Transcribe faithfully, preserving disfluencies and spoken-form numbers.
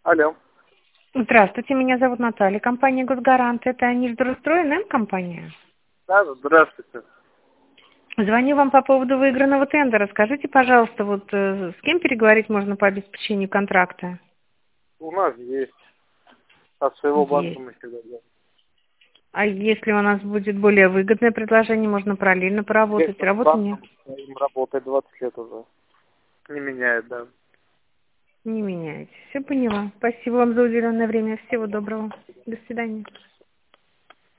Алло. Здравствуйте, меня зовут Наталья, компания «Госгарант». Это Нижегородстрой, компания. Да, здравствуйте. Звоню вам по поводу выигранного тендера. Скажите, пожалуйста, вот э, с кем переговорить можно по обеспечению контракта? У нас есть. От своего банка Есть. мы всегда делаем. А если у нас будет более выгодное предложение, можно параллельно поработать? Если с Работы нет. банком своим работает двадцать лет уже. Не меняет, да. Не меняете. Все поняла. Спасибо вам за уделенное время. Всего доброго. До свидания.